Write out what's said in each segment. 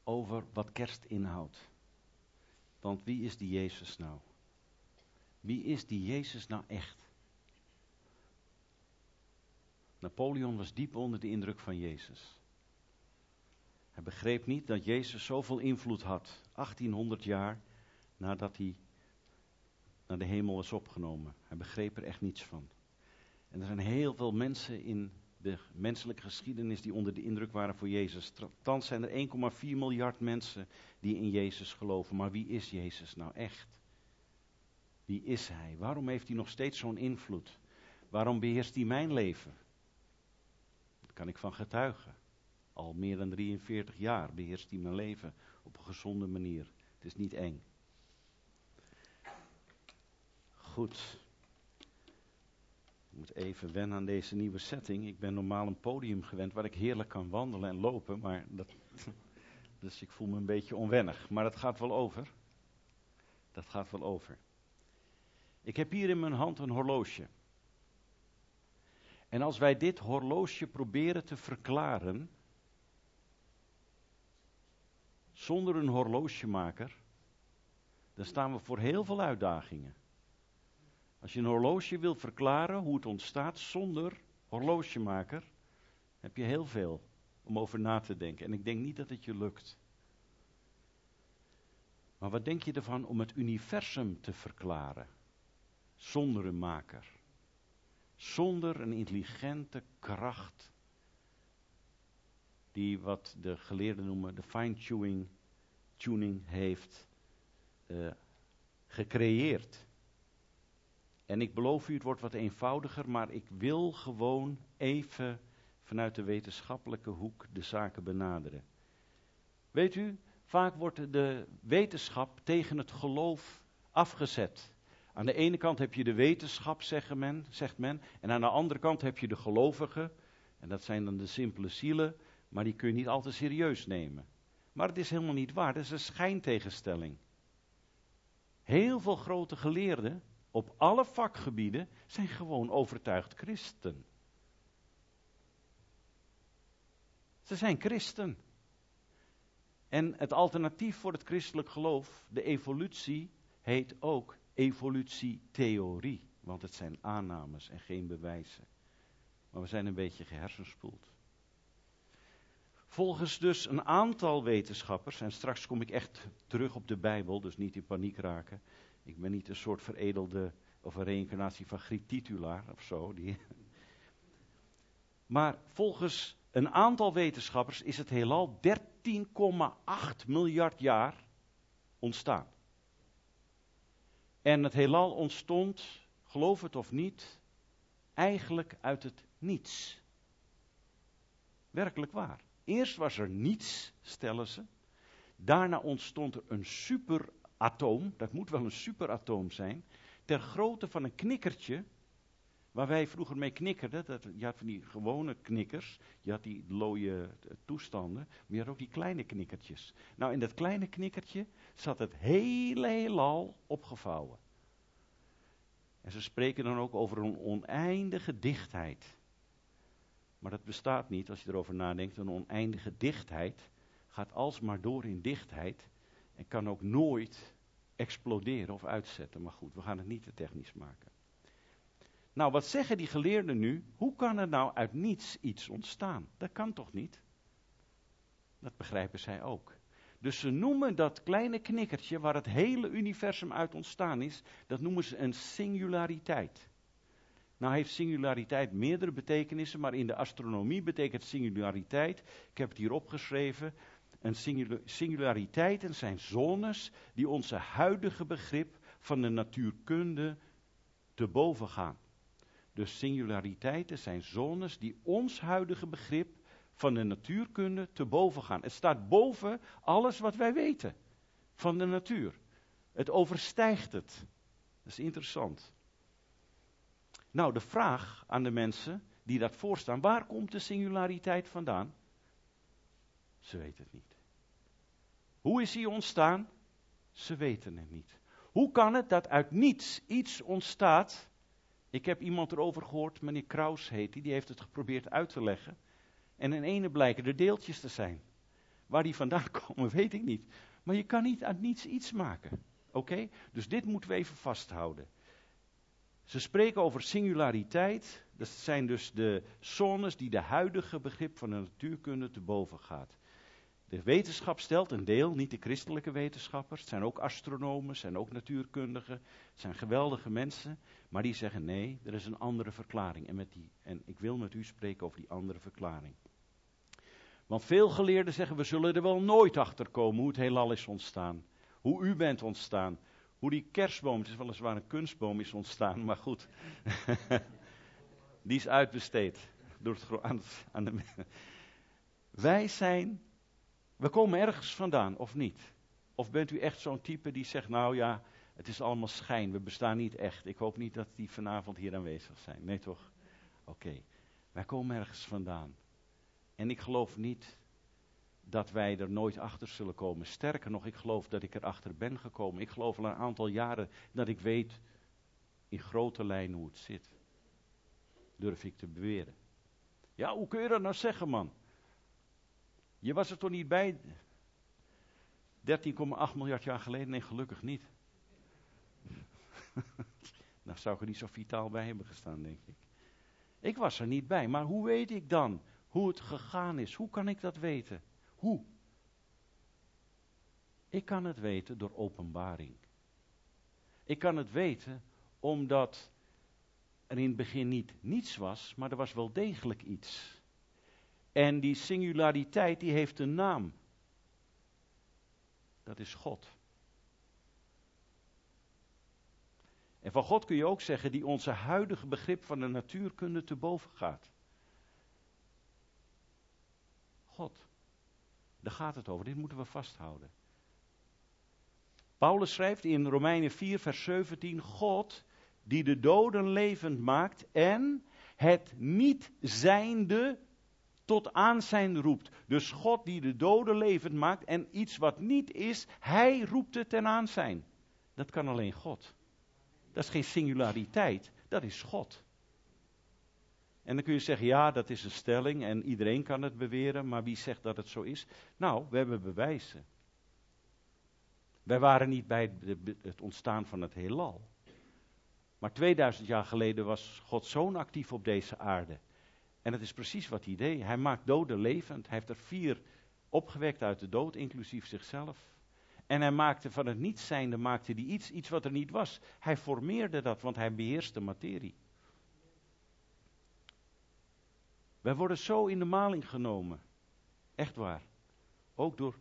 over wat kerst inhoudt. Want wie is die Jezus nou? Wie is die Jezus nou echt? Napoleon was diep onder de indruk van Jezus. Hij begreep niet dat Jezus zoveel invloed had, 1800 jaar nadat hij naar de hemel was opgenomen. Hij begreep er echt niets van. En er zijn heel veel mensen in de menselijke geschiedenis die onder de indruk waren voor Jezus. Thans zijn er 1,4 miljard mensen die in Jezus geloven. Maar wie is Jezus nou echt? Wie is hij? Waarom heeft hij nog steeds zo'n invloed? Waarom beheerst hij mijn leven? Daar kan ik van getuigen. Al meer dan 43 jaar beheerst hij mijn leven op een gezonde manier. Het is niet eng. Goed. Ik moet even wennen aan deze nieuwe setting. Ik ben normaal een podium gewend waar ik heerlijk kan wandelen en lopen. Maar dus ik voel me een beetje onwennig. Maar dat gaat wel over. Dat gaat wel over. Ik heb hier in mijn hand een horloge. En als wij dit horloge proberen te verklaren, zonder een horlogemaker, dan staan we voor heel veel uitdagingen. Als je een horloge wil verklaren hoe het ontstaat zonder horlogemaker, heb je heel veel om over na te denken. En ik denk niet dat het je lukt. Maar wat denk je ervan om het universum te verklaren zonder een maker? Zonder een intelligente kracht die wat de geleerden noemen de fine-tuning heeft gecreëerd. En ik beloof u, het wordt wat eenvoudiger, maar ik wil gewoon even vanuit de wetenschappelijke hoek de zaken benaderen. Weet u, vaak wordt de wetenschap tegen het geloof afgezet. Aan de ene kant heb je de wetenschap, zegt men, en aan de andere kant heb je de gelovigen, en dat zijn dan de simpele zielen, maar die kun je niet altijd serieus nemen. Maar het is helemaal niet waar, dat is een schijntegenstelling. Heel veel grote geleerden op alle vakgebieden zijn gewoon overtuigd christen. Ze zijn christen. En het alternatief voor het christelijk geloof, de evolutie, heet ook evolutietheorie. Want het zijn aannames en geen bewijzen. Maar we zijn een beetje gehersenspoeld. Volgens dus een aantal wetenschappers, en straks kom ik echt terug op de Bijbel, dus niet in paniek raken. Ik ben niet een soort veredelde of een reïncarnatie van Griet Titulaar of zo. Maar volgens een aantal wetenschappers is het heelal 13,8 miljard jaar ontstaan. En het heelal ontstond, geloof het of niet, eigenlijk uit het niets. Werkelijk waar. Eerst was er niets, stellen ze. Daarna ontstond er een superatoom, dat moet wel een superatoom zijn, ter grootte van een knikkertje, waar wij vroeger mee knikkerden. Je had van die gewone knikkers, je had die looie toestanden, maar je had ook die kleine knikkertjes. Nou, in dat kleine knikkertje zat het hele heelal opgevouwen. En ze spreken dan ook over een oneindige dichtheid. Maar dat bestaat niet als je erover nadenkt. Een oneindige dichtheid gaat alsmaar door in dichtheid en kan ook nooit exploderen of uitzetten. Maar goed, we gaan het niet te technisch maken. Nou, wat zeggen die geleerden nu? Hoe kan er nou uit niets iets ontstaan? Dat kan toch niet? Dat begrijpen zij ook. Dus ze noemen dat kleine knikkertje waar het hele universum uit ontstaan is, dat noemen ze een singulariteit. Nou heeft singulariteit meerdere betekenissen, maar in de astronomie betekent singulariteit, ik heb het hier opgeschreven, singulariteiten zijn zones die onze huidige begrip van de natuurkunde te boven gaan. Dus singulariteiten zijn zones die ons huidige begrip van de natuurkunde te boven gaan. Het staat boven alles wat wij weten van de natuur. Het overstijgt het. Dat is interessant. Nou, de vraag aan de mensen die dat voorstaan, waar komt de singulariteit vandaan? Ze weten het niet. Hoe is die ontstaan? Ze weten het niet. Hoe kan het dat uit niets iets ontstaat? Ik heb iemand erover gehoord, meneer Kraus heet die heeft het geprobeerd uit te leggen. En in ene blijken er deeltjes te zijn. Waar die vandaan komen, weet ik niet. Maar je kan niet uit niets iets maken. Oké? Dus dit moeten we even vasthouden. Ze spreken over singulariteit. Dat zijn dus de zones die de huidige begrip van de natuurkunde te boven gaat. De wetenschap stelt een deel, niet de christelijke wetenschappers. Het zijn ook astronomen, het zijn ook natuurkundigen. Het zijn geweldige mensen. Maar die zeggen nee, er is een andere verklaring. En ik wil met u spreken over die andere verklaring. Want veel geleerden zeggen, we zullen er wel nooit achter komen hoe het heelal is ontstaan. Hoe u bent ontstaan. Hoe die kerstboom, het is weliswaar een kunstboom, is ontstaan, maar goed. Die is uitbesteed. Door aan de we komen ergens vandaan, of niet? Of bent u echt zo'n type die zegt, nou ja, het is allemaal schijn, we bestaan niet echt. Ik hoop niet dat die vanavond hier aanwezig zijn. Nee toch? Oké. Wij komen ergens vandaan. En ik geloof niet dat wij er nooit achter zullen komen. Sterker nog, ik geloof dat ik erachter ben gekomen. Ik geloof al een aantal jaren dat ik weet in grote lijnen hoe het zit. Durf ik te beweren. Ja, hoe kun je dat nou zeggen, man? Je was er toch niet bij 13,8 miljard jaar geleden? Nee, gelukkig niet. Nou zou ik er niet zo vitaal bij hebben gestaan, denk ik. Ik was er niet bij, maar hoe weet ik dan hoe het gegaan is? Hoe kan ik dat weten? Hoe? Ik kan het weten door openbaring. Ik kan het weten omdat er in het begin niet niets was, maar er was wel degelijk iets. En die singulariteit, die heeft een naam. Dat is God. En van God kun je ook zeggen, die onze huidige begrip van de natuurkunde te boven gaat. God. Daar gaat het over, dit moeten we vasthouden. Paulus schrijft in Romeinen 4 vers 17, God die de doden levend maakt en het niet zijnde tot aanzijn roept. Dus God die de doden levend maakt en iets wat niet is, hij roept het ten aanzijn. Dat kan alleen God. Dat is geen singulariteit, dat is God. En dan kun je zeggen, ja, dat is een stelling en iedereen kan het beweren, maar wie zegt dat het zo is? Nou, we hebben bewijzen. Wij waren niet bij het ontstaan van het heelal. Maar 2000 jaar geleden was Gods Zoon actief op deze aarde. En dat is precies wat hij deed. Hij maakt doden levend. Hij heeft er 4 opgewekt uit de dood, inclusief zichzelf. En hij maakte van het niet zijnde, maakte hij iets wat er niet was. Hij formeerde dat, want hij beheerste materie. Wij worden zo in de maling genomen. Echt waar. Ook door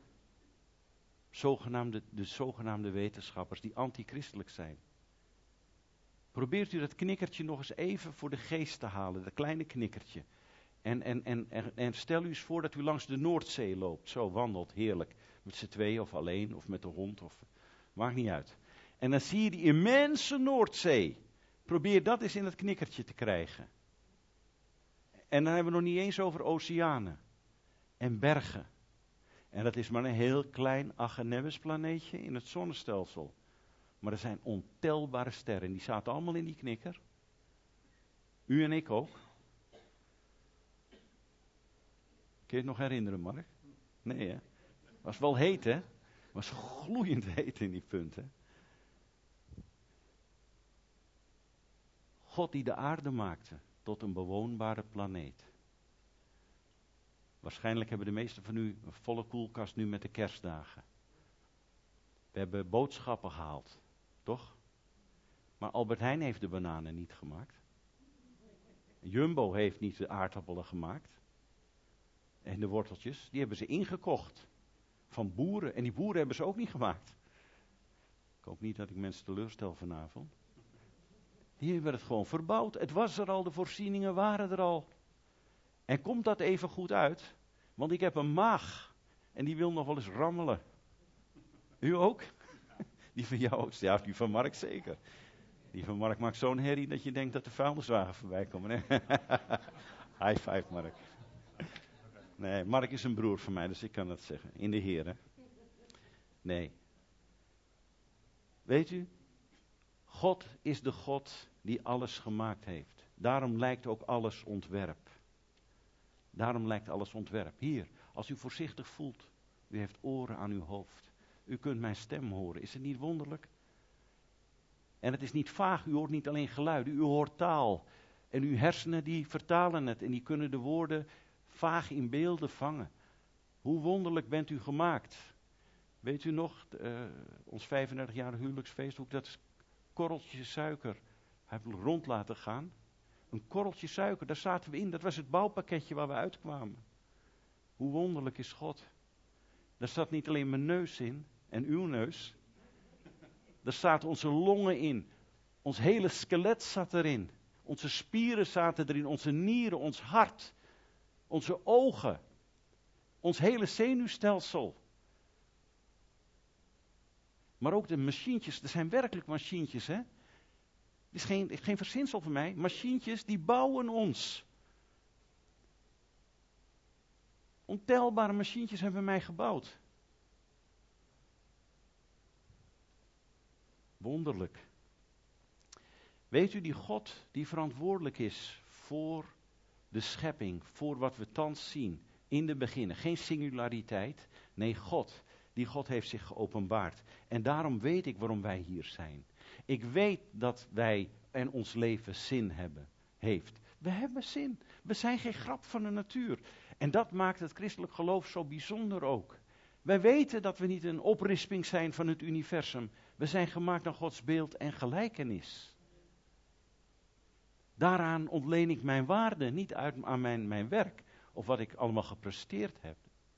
de zogenaamde wetenschappers die antichristelijk zijn. Probeert u dat knikkertje nog eens even voor de geest te halen, dat kleine knikkertje. En stel u eens voor dat u langs de Noordzee loopt, zo wandelt, heerlijk. Met z'n tweeën of alleen, of met de hond, maakt niet uit. En dan zie je die immense Noordzee. Probeer dat eens in het knikkertje te krijgen. En dan hebben we nog niet eens over oceanen en bergen. En dat is maar een heel klein Aggenemes planeetje in het zonnestelsel. Maar er zijn ontelbare sterren, die zaten allemaal in die knikker. U en ik ook. Kun je het nog herinneren, Mark? Nee, hè? Was wel heet, hè? Was gloeiend heet in die punten. God die de aarde maakte tot een bewoonbare planeet. Waarschijnlijk hebben de meesten van u een volle koelkast nu met de kerstdagen. We hebben boodschappen gehaald, toch? Maar Albert Heijn heeft de bananen niet gemaakt. Jumbo heeft niet de aardappelen gemaakt. En de worteltjes, die hebben ze ingekocht. Van boeren. En die boeren hebben ze ook niet gemaakt. Ik hoop niet dat ik mensen teleurstel vanavond. Die hebben het gewoon verbouwd. Het was er al, de voorzieningen waren er al. En komt dat even goed uit? Want ik heb een maag. En die wil nog wel eens rammelen. U ook? Die van jou ook? Ja, die van Mark zeker. Die van Mark maakt zo'n herrie dat je denkt dat de vuilniswagen voorbij komt. Nee. High five, Mark. Nee, Mark is een broer van mij, dus ik kan dat zeggen. In de Heer, hè? Nee. Weet u? God is de God die alles gemaakt heeft. Daarom lijkt ook alles ontwerp. Daarom lijkt alles ontwerp. Hier, als u voorzichtig voelt, U heeft oren aan uw hoofd. U kunt mijn stem horen. Is het niet wonderlijk? En het is niet vaag. U hoort niet alleen geluiden. U hoort taal. En uw hersenen die vertalen het. En die kunnen de woorden vaag in beelden vangen. Hoe wonderlijk bent u gemaakt. Weet u nog, ons 35-jarig huwelijksfeest, hoe ik dat korreltje suiker heb rond laten gaan? Een korreltje suiker, daar zaten we in. Dat was het bouwpakketje waar we uitkwamen. Hoe wonderlijk is God. Daar zat niet alleen mijn neus in en uw neus. Daar zaten onze longen in. Ons hele skelet zat erin. Onze spieren zaten erin. Onze nieren, ons hart. Onze ogen. Ons hele zenuwstelsel. Maar ook de machientjes. Er zijn werkelijk machientjes, hè. Het is geen verzinsel van mij. Machientjes die bouwen ons. Ontelbare machientjes hebben mij gebouwd. Wonderlijk. Weet u, die God die verantwoordelijk is voor de schepping, voor wat we thans zien, in de beginnen. Geen singulariteit, nee God. Die God heeft zich geopenbaard. En daarom weet ik waarom wij hier zijn. Ik weet dat wij en ons leven zin heeft. We hebben zin. We zijn geen grap van de natuur. En dat maakt het christelijk geloof zo bijzonder ook. Wij weten dat we niet een oprisping zijn van het universum. We zijn gemaakt naar Gods beeld en gelijkenis. Daaraan ontleen ik mijn waarde, niet uit aan mijn werk of wat ik allemaal gepresteerd heb.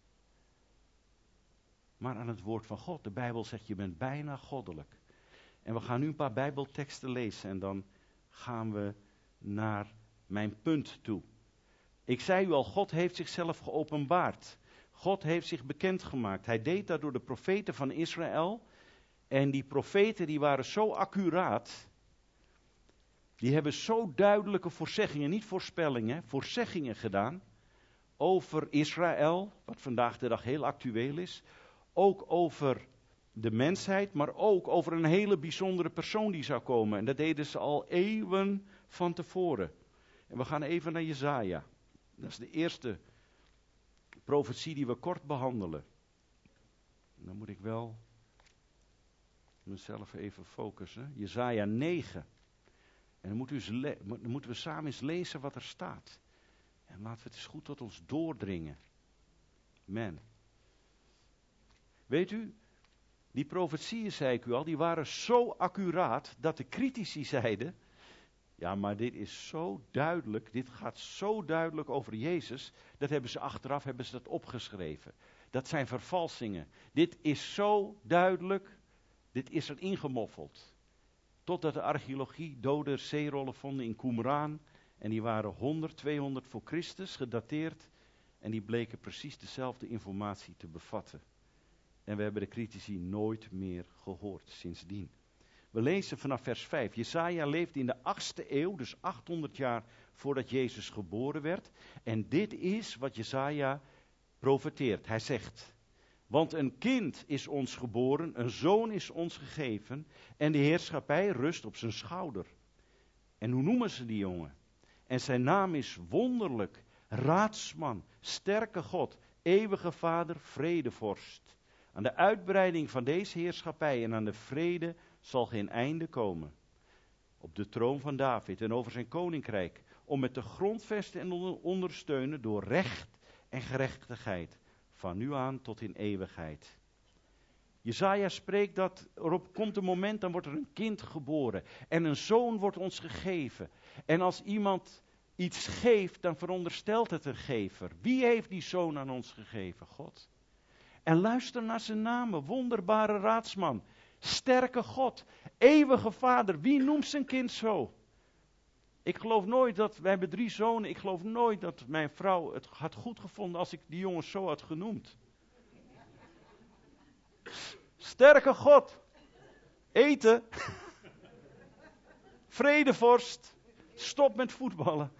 Maar aan het woord van God. De Bijbel zegt, je bent bijna goddelijk. En we gaan nu een paar Bijbelteksten lezen en dan gaan we naar mijn punt toe. Ik zei u al, God heeft zichzelf geopenbaard. God heeft zich bekendgemaakt. Hij deed dat door de profeten van Israël. En die profeten die waren zo accuraat. Die hebben zo duidelijke voorzeggingen, niet voorspellingen, voorzeggingen gedaan. Over Israël, wat vandaag de dag heel actueel is. Ook over de mensheid, maar ook over een hele bijzondere persoon die zou komen. En dat deden ze al eeuwen van tevoren. En we gaan even naar Jesaja. Dat is de eerste profetie die we kort behandelen. En dan moet ik wel mezelf even focussen. Jesaja 9. En dan moeten we samen eens lezen wat er staat. En laten we het eens goed tot ons doordringen. Amen. Weet u, die profetieën, zei ik u al, die waren zo accuraat dat de critici zeiden, ja, maar dit is zo duidelijk, dit gaat zo duidelijk over Jezus, dat hebben ze achteraf dat opgeschreven. Dat zijn vervalsingen. Dit is zo duidelijk, dit is er ingemoffeld. Totdat de archeologie dode zeerollen vonden in Qumran, en die waren 100, 200 voor Christus gedateerd, en die bleken precies dezelfde informatie te bevatten. En we hebben de critici nooit meer gehoord sindsdien. We lezen vanaf vers 5. Jesaja leefde in de 8e eeuw, dus 800 jaar voordat Jezus geboren werd. En dit is wat Jesaja profeteert. Hij zegt, want een kind is ons geboren, een zoon is ons gegeven en de heerschappij rust op zijn schouder. En hoe noemen ze die jongen? En zijn naam is wonderlijk, raadsman, sterke God, eeuwige Vader, vredevorst. Aan de uitbreiding van deze heerschappij en aan de vrede zal geen einde komen. Op de troon van David en over zijn koninkrijk, om met de grondvesten en ondersteunen door recht en gerechtigheid, van nu aan tot in eeuwigheid. Jesaja spreekt dat erop komt een moment, dan wordt er een kind geboren en een zoon wordt ons gegeven. En als iemand iets geeft, dan veronderstelt het een gever. Wie heeft die zoon aan ons gegeven? God. En luister naar zijn namen, wonderbare raadsman, sterke God, eeuwige Vader. Wie noemt zijn kind zo? Ik geloof nooit dat, wij hebben 3 zonen, ik geloof nooit dat mijn vrouw het had goed gevonden als ik die jongens zo had genoemd. Sterke God, eten, vredevorst, stop met voetballen.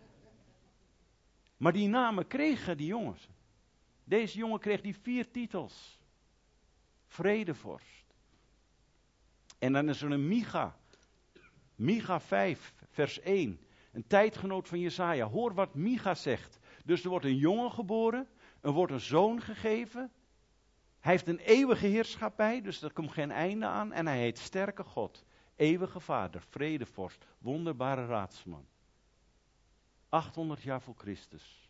Maar die namen kregen die jongens. Deze jongen kreeg die 4 titels. Vredevorst. En dan is er een Micha. Micha 5, vers 1. Een tijdgenoot van Jesaja. Hoor wat Micha zegt. Dus er wordt een jongen geboren. Er wordt een zoon gegeven. Hij heeft een eeuwige heerschappij, dus er komt geen einde aan. En hij heet sterke God, eeuwige Vader, vredevorst, wonderbare raadsman. 800 jaar voor Christus.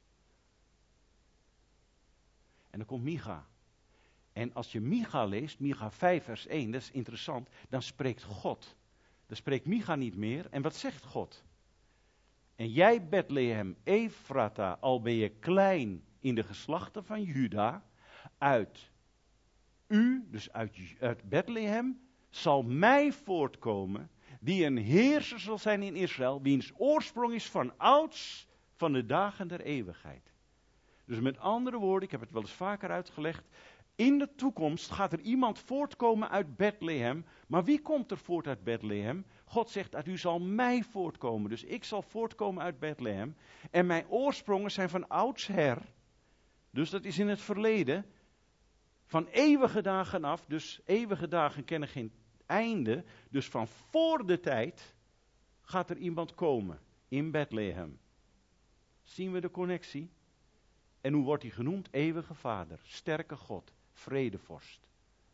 En dan komt Micha. En als je Micha leest, Micha 5 vers 1, dat is interessant, dan spreekt God. Dan spreekt Micha niet meer. En wat zegt God? En jij Bethlehem, Efrata, al ben je klein in de geslachten van Juda, uit u, dus uit Bethlehem, zal mij voortkomen, die een heerser zal zijn in Israël, wiens oorsprong is van ouds, van de dagen der eeuwigheid. Dus met andere woorden, ik heb het wel eens vaker uitgelegd, in de toekomst gaat er iemand voortkomen uit Bethlehem. Maar wie komt er voort uit Bethlehem? God zegt, uit u zal mij voortkomen. Dus ik zal voortkomen uit Bethlehem. En mijn oorsprongen zijn van oudsher. Dus dat is in het verleden. Van eeuwige dagen af. Dus eeuwige dagen kennen geen einde. Dus van voor de tijd gaat er iemand komen in Bethlehem. Zien we de connectie? En hoe wordt hij genoemd? Eeuwige Vader, sterke God, vredevorst.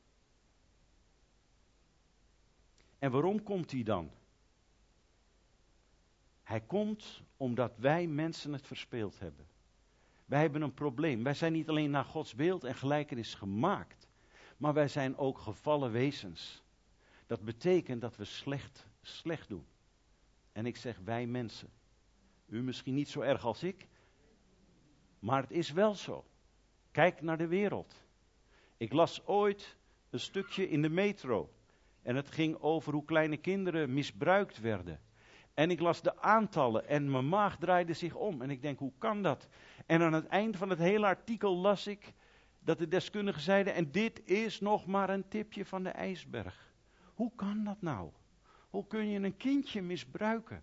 En waarom komt hij dan? Hij komt omdat wij mensen het verspeeld hebben. Wij hebben een probleem. Wij zijn niet alleen naar Gods beeld en gelijkenis gemaakt, maar wij zijn ook gevallen wezens. Dat betekent dat we slecht doen. En ik zeg wij mensen. U misschien niet zo erg als ik, maar het is wel zo. Kijk naar de wereld. Ik las ooit een stukje in de metro. En het ging over hoe kleine kinderen misbruikt werden. En ik las de aantallen en mijn maag draaide zich om. En ik denk, hoe kan dat? En aan het eind van het hele artikel las ik dat de deskundigen zeiden, en dit is nog maar een tipje van de ijsberg. Hoe kan dat nou? Hoe kun je een kindje misbruiken?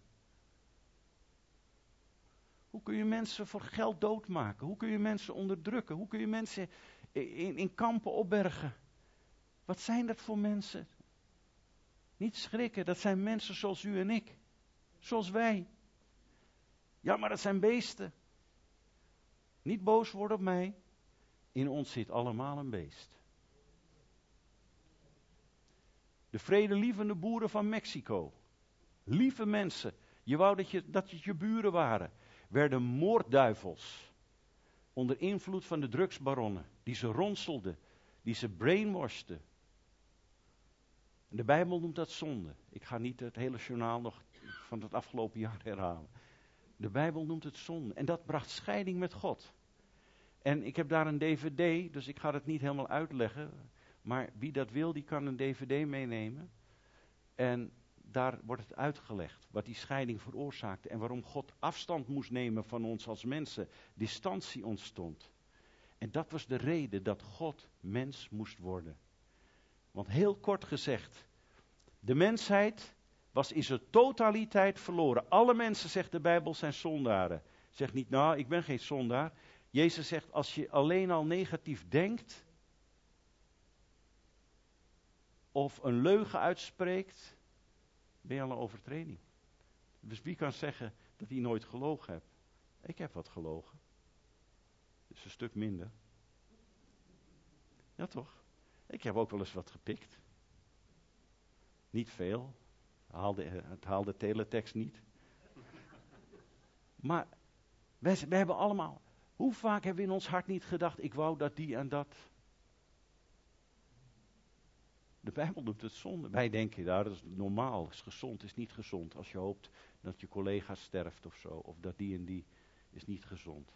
Hoe kun je mensen voor geld doodmaken? Hoe kun je mensen onderdrukken? Hoe kun je mensen in kampen opbergen? Wat zijn dat voor mensen? Niet schrikken, dat zijn mensen zoals u en ik. Zoals wij. Ja, maar dat zijn beesten. Niet boos worden op mij. In ons zit allemaal een beest. De vredelievende boeren van Mexico. Lieve mensen. Je wou dat het je buren waren. Werden moordduivels. Onder invloed van de drugsbaronnen. Die ze ronselden. Die ze brainwashten. De Bijbel noemt dat zonde. Ik ga niet het hele journaal nog van het afgelopen jaar herhalen. De Bijbel noemt het zonde. En dat bracht scheiding met God. En ik heb daar een DVD, dus ik ga het niet helemaal uitleggen. Maar wie dat wil, die kan een DVD meenemen. En daar wordt het uitgelegd wat die scheiding veroorzaakte. En waarom God afstand moest nemen van ons als mensen. Distantie ontstond. En dat was de reden dat God mens moest worden. Want heel kort gezegd, de mensheid was in zijn totaliteit verloren. Alle mensen, zegt de Bijbel, zijn zondaren. Zeg niet, nou, ik ben geen zondaar. Jezus zegt, als je alleen al negatief denkt, of een leugen uitspreekt, ben je al een overtreding. Dus wie kan zeggen dat hij nooit gelogen heeft? Ik heb wat gelogen. Dus een stuk minder. Ja toch? Ik heb ook wel eens wat gepikt. Niet veel. Het haalde teletext niet. Maar wij hebben allemaal... Hoe vaak hebben we in ons hart niet gedacht, ik wou dat die en dat. De Bijbel doet het zonde. Wij denken, nou, dat is normaal, is gezond, is niet gezond. Als je hoopt dat je collega sterft of zo, of dat die en die is niet gezond.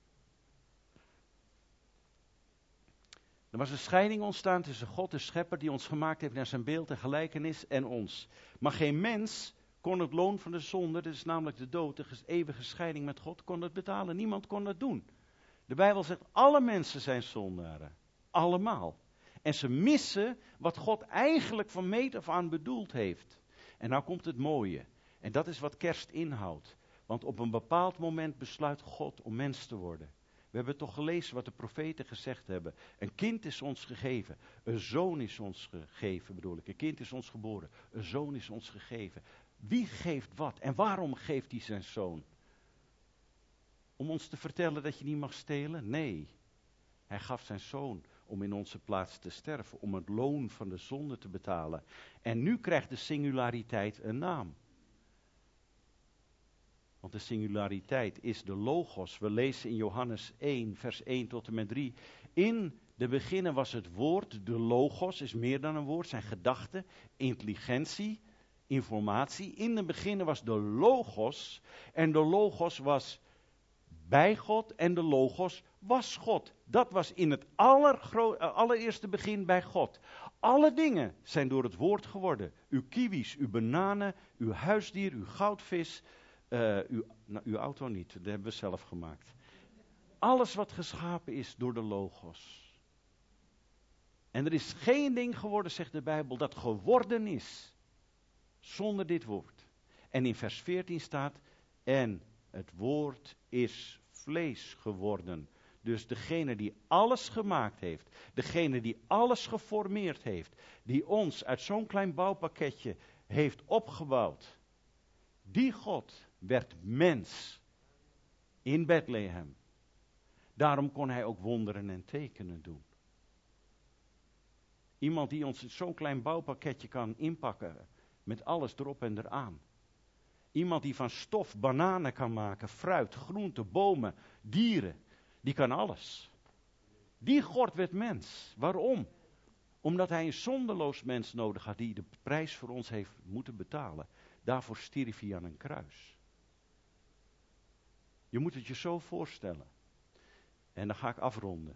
Er was een scheiding ontstaan tussen God, de schepper, die ons gemaakt heeft naar zijn beeld en gelijkenis, en ons. Maar geen mens kon het loon van de zonde, dat is namelijk de dood, de eeuwige scheiding met God, kon het betalen. Niemand kon dat doen. De Bijbel zegt, alle mensen zijn zondaren. Allemaal. En ze missen wat God eigenlijk van meet af aan bedoeld heeft. En nou komt het mooie. En dat is wat kerst inhoudt. Want op een bepaald moment besluit God om mens te worden. We hebben toch gelezen wat de profeten gezegd hebben. Een kind is ons gegeven. Een zoon is ons gegeven, bedoel ik. Een kind is ons geboren. Een zoon is ons gegeven. Wie geeft wat? En waarom geeft hij zijn zoon? Om ons te vertellen dat je niet mag stelen? Nee. Hij gaf zijn zoon om in onze plaats te sterven, om het loon van de zonde te betalen. En nu krijgt de singulariteit een naam. Want de singulariteit is de logos. We lezen in Johannes 1, vers 1 tot en met 3. In de beginnen was het woord, de logos is meer dan een woord, zijn gedachten, intelligentie, informatie. In de beginnen was de logos en de logos was bij God en de logos was God. Dat was in het allereerste begin bij God. Alle dingen zijn door het woord geworden. Uw kiwis, uw bananen, uw huisdier, uw goudvis, uw auto niet, dat hebben we zelf gemaakt. Alles wat geschapen is door de logos. En er is geen ding geworden, zegt de Bijbel, dat geworden is zonder dit woord. En in vers 14 staat, en het woord is vlees geworden. Dus degene die alles gemaakt heeft, degene die alles geformeerd heeft, die ons uit zo'n klein bouwpakketje heeft opgebouwd, die God werd mens in Bethlehem. Daarom kon hij ook wonderen en tekenen doen. Iemand die ons zo'n klein bouwpakketje kan inpakken, met alles erop en eraan. Iemand die van stof bananen kan maken, fruit, groenten, bomen, dieren. Die kan alles. Die God werd mens. Waarom? Omdat hij een zondeloos mens nodig had die de prijs voor ons heeft moeten betalen. Daarvoor stierf hij aan een kruis. Je moet het je zo voorstellen. En dan ga ik afronden.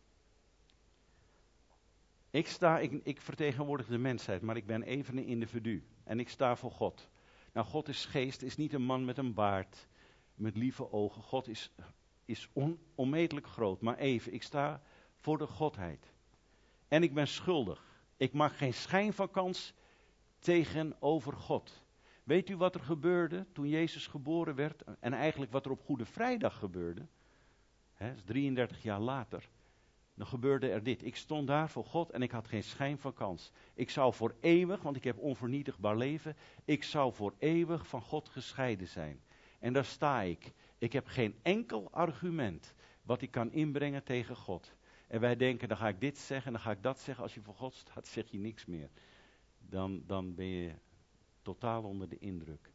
Ik vertegenwoordig de mensheid, maar ik ben even een individu. En ik sta voor God. Nou, God is geest, is niet een man met een baard, met lieve ogen. God is onmetelijk groot, maar even, ik sta voor de Godheid. En ik ben schuldig. Ik mag geen schijn van kans tegenover God. Weet u wat er gebeurde toen Jezus geboren werd? En eigenlijk wat er op Goede Vrijdag gebeurde? Dat is 33 jaar later. Dan gebeurde er dit. Ik stond daar voor God en ik had geen schijn van kans. Ik zou voor eeuwig, want ik heb onvernietigbaar leven, ik zou voor eeuwig van God gescheiden zijn. En daar sta ik. Ik heb geen enkel argument wat ik kan inbrengen tegen God. En wij denken, dan ga ik dit zeggen, dan ga ik dat zeggen. Als je voor God staat, zeg je niks meer. Dan ben je totaal onder de indruk.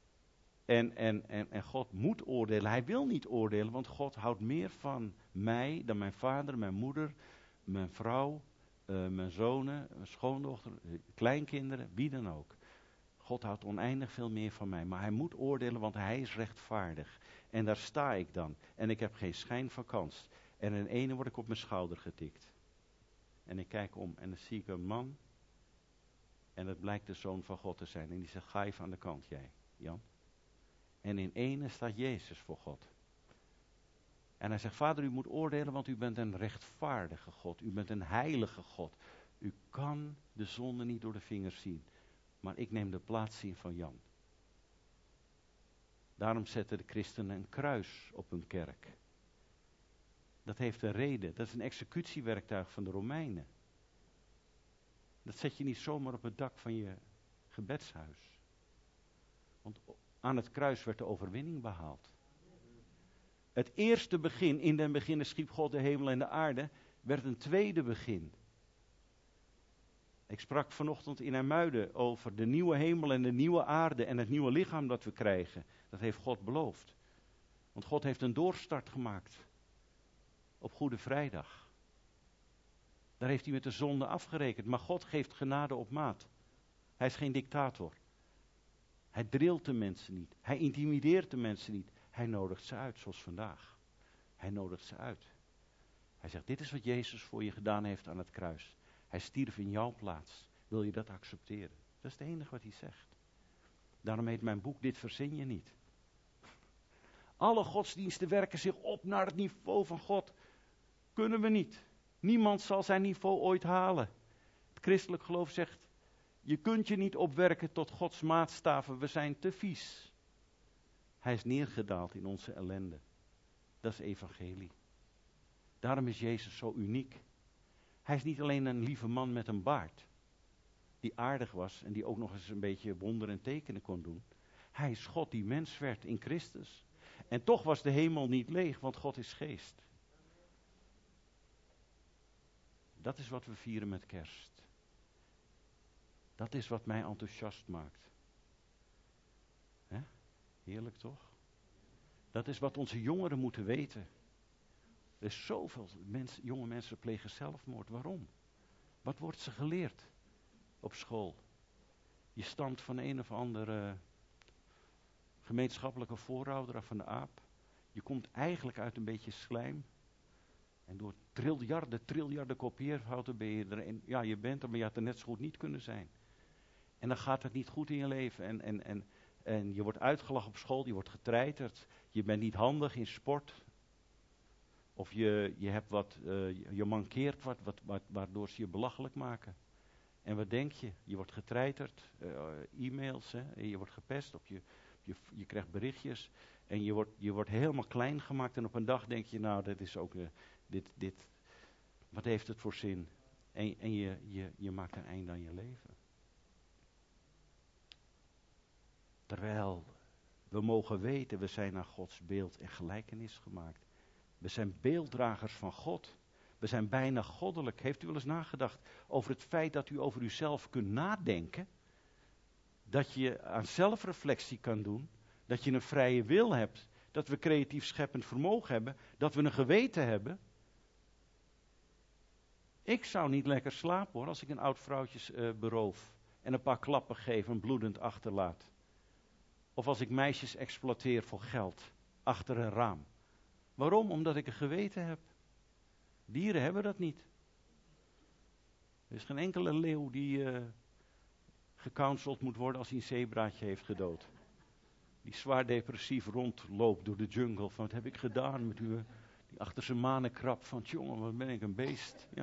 En God moet oordelen. Hij wil niet oordelen, want God houdt meer van mij dan mijn vader, mijn moeder, mijn vrouw, mijn zonen, mijn schoondochter, kleinkinderen, wie dan ook. God houdt oneindig veel meer van mij, maar hij moet oordelen, want hij is rechtvaardig. En daar sta ik dan. En ik heb geen schijn van kans. En in ene word ik op mijn schouder getikt. En ik kijk om en dan zie ik een man. En het blijkt de Zoon van God te zijn. En die zegt, ga even aan de kant jij, Jan. En in ene staat Jezus voor God. En hij zegt, Vader, u moet oordelen, want u bent een rechtvaardige God. U bent een heilige God. U kan de zonde niet door de vingers zien. Maar ik neem de plaats in van Jan. Daarom zetten de christenen een kruis op hun kerk. Dat heeft een reden. Dat is een executiewerktuig van de Romeinen. Dat zet je niet zomaar op het dak van je gebedshuis. Want aan het kruis werd de overwinning behaald. Het eerste begin, in den beginnen schiep God de hemel en de aarde, werd een tweede begin. Ik sprak vanochtend in IJmuiden over de nieuwe hemel en de nieuwe aarde en het nieuwe lichaam dat we krijgen. Dat heeft God beloofd. Want God heeft een doorstart gemaakt op Goede Vrijdag. Daar heeft hij met de zonde afgerekend. Maar God geeft genade op maat. Hij is geen dictator. Hij drilt de mensen niet. Hij intimideert de mensen niet. Hij nodigt ze uit, zoals vandaag. Hij nodigt ze uit. Hij zegt, dit is wat Jezus voor je gedaan heeft aan het kruis. Hij stierf in jouw plaats. Wil je dat accepteren? Dat is het enige wat hij zegt. Daarom heet mijn boek, dit verzin je niet. Alle godsdiensten werken zich op naar het niveau van God. Kunnen we niet. Niemand zal zijn niveau ooit halen. Het christelijk geloof zegt, je kunt je niet opwerken tot Gods maatstaven. We zijn te vies. Hij is neergedaald in onze ellende. Dat is evangelie. Daarom is Jezus zo uniek. Hij is niet alleen een lieve man met een baard. Die aardig was en die ook nog eens een beetje wonderen en tekenen kon doen. Hij is God die mens werd in Christus. En toch was de hemel niet leeg, want God is geest. Dat is wat we vieren met kerst. Dat is wat mij enthousiast maakt. Hè? Heerlijk toch? Dat is wat onze jongeren moeten weten. Er is zoveel jonge mensen plegen zelfmoord. Waarom? Wat wordt ze geleerd op school? Je stamt van een of andere gemeenschappelijke voorouder af van de aap. Je komt eigenlijk uit een beetje slijm. En door triljarden kopieerfouten ben je er. En ja, je bent er, maar je had er net zo goed niet kunnen zijn. En dan gaat het niet goed in je leven. En je wordt uitgelachen op school, je wordt getreiterd. Je bent niet handig in sport. Of je hebt je mankeert waardoor ze je belachelijk maken. En wat denk je? Je wordt getreiterd, e-mails, hè? Je wordt gepest, je krijgt berichtjes. En je wordt helemaal klein gemaakt. En op een dag denk je, nou, dat is ook, wat heeft het voor zin? En je maakt een einde aan je leven. Terwijl we mogen weten, we zijn naar Gods beeld en gelijkenis gemaakt. We zijn beelddragers van God. We zijn bijna goddelijk. Heeft u wel eens nagedacht over het feit dat u over uzelf kunt nadenken? Dat je aan zelfreflectie kan doen. Dat je een vrije wil hebt. Dat we creatief scheppend vermogen hebben. Dat we een geweten hebben. Ik zou niet lekker slapen hoor, als ik een oud vrouwtje beroof. En een paar klappen geef en bloedend achterlaat. Of als ik meisjes exploiteer voor geld. Achter een raam. Waarom? Omdat ik een geweten heb. Dieren hebben dat niet. Er is geen enkele leeuw die gecounseld moet worden als hij een zebraatje heeft gedood. Die zwaar depressief rondloopt door de jungle. Van wat heb ik gedaan met u? Die achter zijn manenkrab van jongen, wat ben ik een beest. Ja,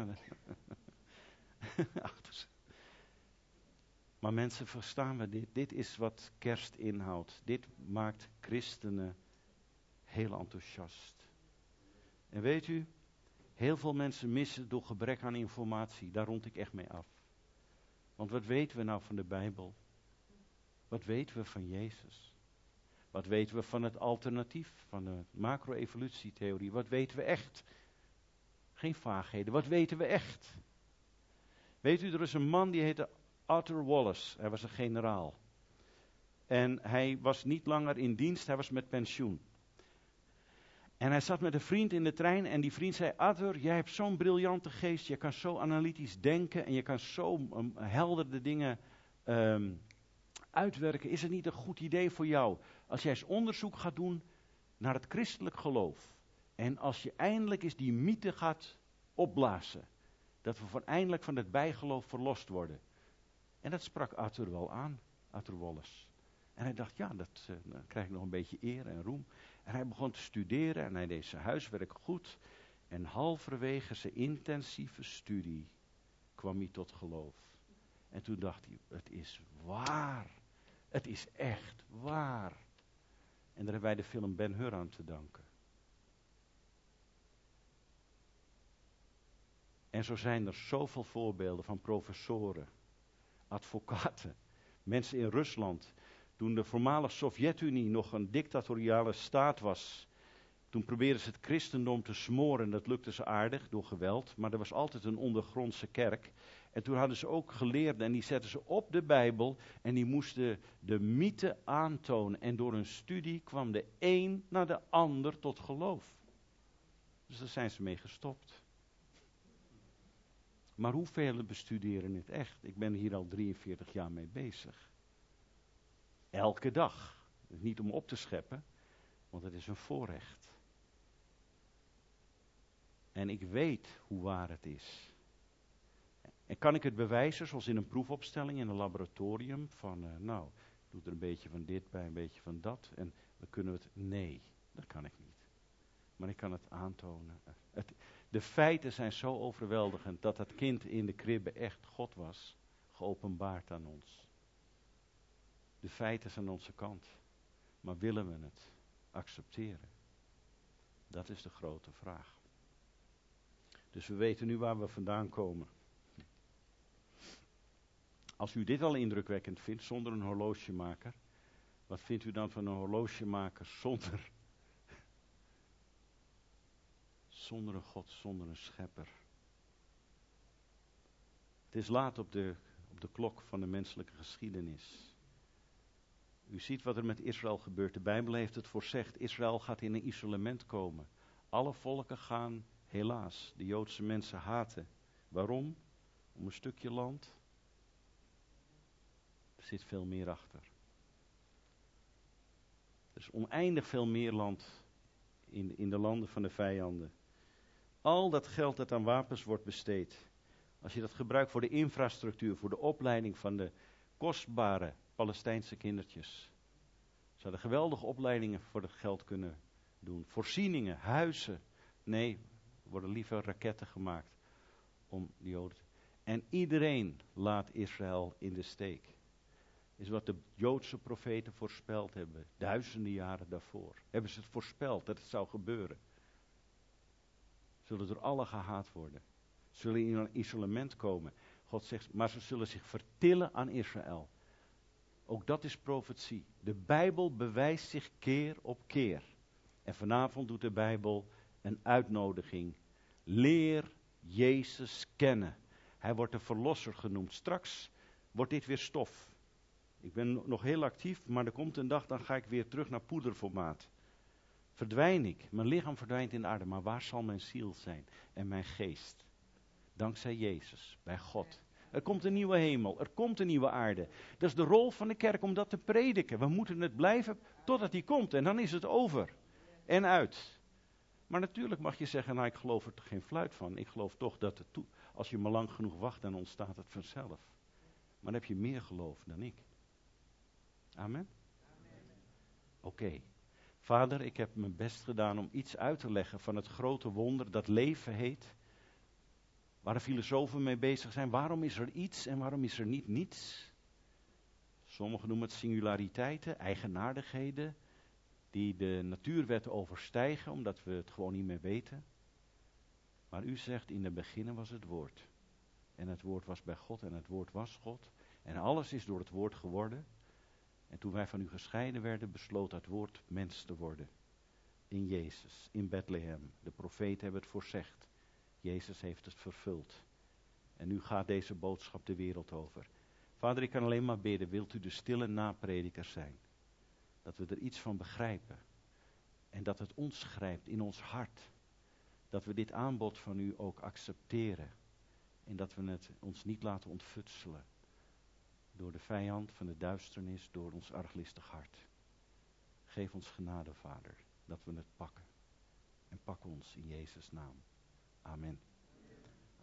maar mensen, verstaan we dit? Dit is wat kerst inhoudt. Dit maakt christenen heel enthousiast. En weet u, heel veel mensen missen door gebrek aan informatie. Daar rond ik echt mee af. Want wat weten we nou van de Bijbel? Wat weten we van Jezus? Wat weten we van het alternatief, van de macro-evolutietheorie? Wat weten we echt? Geen vaagheden. Wat weten we echt? Weet u, er is een man die heette Arthur Wallace. Hij was een generaal. En hij was niet langer in dienst, hij was met pensioen. En hij zat met een vriend in de trein en die vriend zei: Arthur, jij hebt zo'n briljante geest, je kan zo analytisch denken en je kan zo helder de dingen uitwerken. Is het niet een goed idee voor jou als jij eens onderzoek gaat doen naar het christelijk geloof? En als je eindelijk eens die mythe gaat opblazen, dat we eindelijk van het bijgeloof verlost worden. En dat sprak Arthur wel aan, Arthur Wallace. En hij dacht, ja, dan krijg ik nog een beetje eer en roem. En hij begon te studeren en hij deed zijn huiswerk goed. En halverwege zijn intensieve studie kwam hij tot geloof. En toen dacht hij, het is waar. Het is echt waar. En daar hebben wij de film Ben-Hur aan te danken. En zo zijn er zoveel voorbeelden van professoren, advocaten, mensen in Rusland. Toen de voormalige Sovjet-Unie nog een dictatoriale staat was, toen probeerden ze het christendom te smoren. Dat lukte ze aardig door geweld, maar er was altijd een ondergrondse kerk. En toen hadden ze ook geleerden en die zetten ze op de Bijbel en die moesten de mythe aantonen. En door hun studie kwam de een na de ander tot geloof. Dus daar zijn ze mee gestopt. Maar hoeveel bestuderen het echt? Ik ben hier al 43 jaar mee bezig. Elke dag. Niet om op te scheppen, want het is een voorrecht. En ik weet hoe waar het is. En kan ik het bewijzen, zoals in een proefopstelling in een laboratorium, van doe er een beetje van dit bij, een beetje van dat. En dan kunnen we het, nee, dat kan ik niet. Maar ik kan het aantonen. De feiten zijn zo overweldigend dat dat kind in de kribbe echt God was, geopenbaard aan ons. De feiten zijn aan onze kant. Maar willen we het accepteren? Dat is de grote vraag. Dus we weten nu waar we vandaan komen. Als u dit al indrukwekkend vindt, zonder een horlogemaker, wat vindt u dan van een horlogemaker zonder een God, zonder een schepper? is laat op de klok van de menselijke geschiedenis. U ziet wat er met Israël gebeurt. De Bijbel heeft het voorzegd. Israël gaat in een isolement komen. Alle volken gaan, helaas, de Joodse mensen haten. Waarom? Om een stukje land. Er zit veel meer achter. Er is oneindig veel meer land in de landen van de vijanden. Al dat geld dat aan wapens wordt besteed. Als je dat gebruikt voor de infrastructuur, voor de opleiding van de kostbare Palestijnse kindertjes. Ze hadden geweldige opleidingen voor dat geld kunnen doen. Voorzieningen, huizen. Nee, er worden liever raketten gemaakt om de Joden. En iedereen laat Israël in de steek. Is wat de Joodse profeten voorspeld hebben. Duizenden jaren daarvoor. Hebben ze het voorspeld dat het zou gebeuren. Zullen door allen gehaat worden. Zullen in een isolement komen. God zegt, maar ze zullen zich vertillen aan Israël. Ook dat is profetie. De Bijbel bewijst zich keer op keer. En vanavond doet de Bijbel een uitnodiging. Leer Jezus kennen. Hij wordt de verlosser genoemd. Straks wordt dit weer stof. Ik ben nog heel actief, maar er komt een dag, dan ga ik weer terug naar poederformaat. Verdwijn ik. Mijn lichaam verdwijnt in de aarde. Maar waar zal mijn ziel zijn? En mijn geest? Dankzij Jezus, bij God. Er komt een nieuwe hemel, er komt een nieuwe aarde. Dat is de rol van de kerk om dat te prediken. We moeten het blijven totdat die komt en dan is het over. En uit. Maar natuurlijk mag je zeggen, nou ik geloof er geen fluit van. Ik geloof toch dat als je maar lang genoeg wacht, dan ontstaat het vanzelf. Maar dan heb je meer geloof dan ik. Amen? Oké. Vader, ik heb mijn best gedaan om iets uit te leggen van het grote wonder dat leven heet. Waar de filosofen mee bezig zijn. Waarom is er iets en waarom is er niet niets? Sommigen noemen het singulariteiten, eigenaardigheden. Die de natuurwetten overstijgen omdat we het gewoon niet meer weten. Maar u zegt, in het begin was het woord. En het woord was bij God en het woord was God. En alles is door het woord geworden. En toen wij van u gescheiden werden, besloot dat woord mens te worden. In Jezus, in Bethlehem. De profeten hebben het voorzegd. Jezus heeft het vervuld. En nu gaat deze boodschap de wereld over. Vader, ik kan alleen maar bidden, wilt u de stille napredikers zijn? Dat we er iets van begrijpen. En dat het ons grijpt in ons hart. Dat we dit aanbod van u ook accepteren. En dat we het ons niet laten ontfutselen. Door de vijand van de duisternis, door ons arglistig hart. Geef ons genade, Vader, dat we het pakken. En pak ons in Jezus' naam. Amen.